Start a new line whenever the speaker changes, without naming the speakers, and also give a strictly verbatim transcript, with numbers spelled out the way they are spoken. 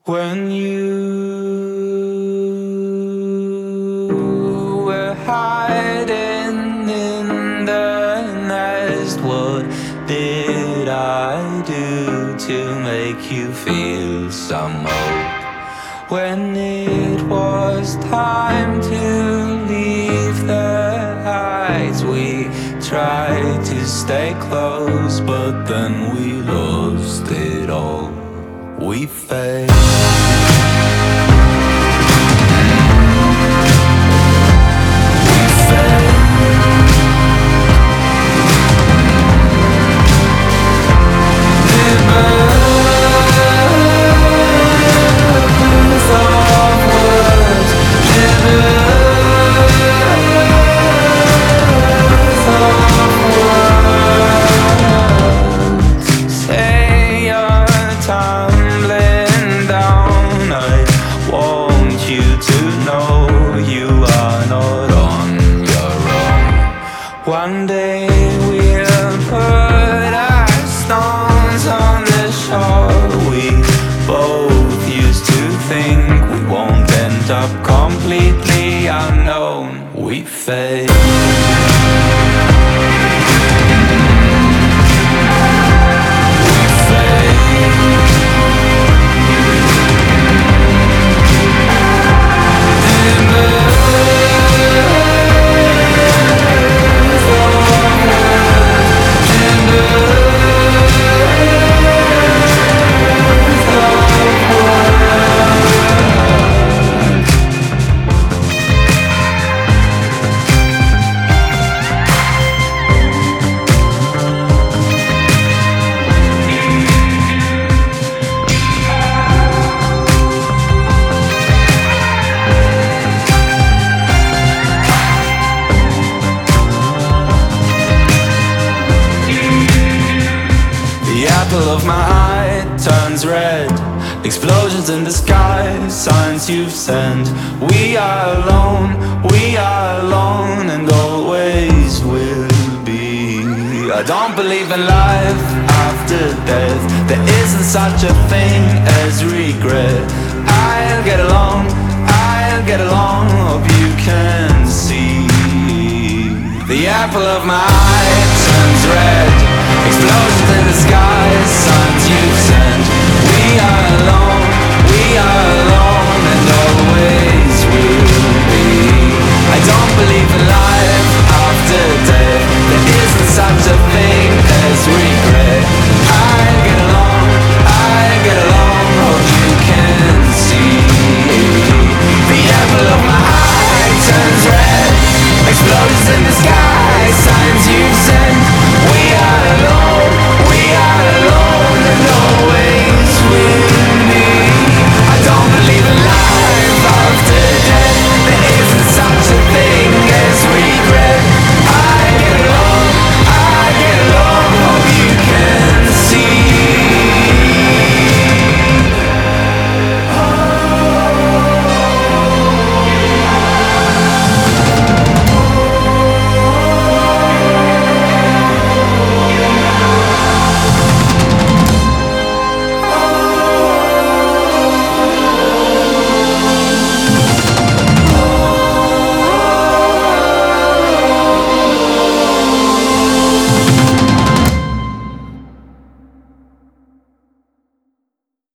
When you were hiding in the nest, what did I do to make you feel some hope? When it was time to leave the heights, we tried to stay close, but then we lost it all. We failed. One day we'll put our stones on the shore. We both used to think we won't end up completely unknown. We failed. The apple of my eye turns red. Explosions in the sky, signs you've sent. We are alone, we are alone, and always will be. I don't believe in life after death. There isn't such a thing as regret. I'll get along, I'll get along, hope you can see. The apple of my eye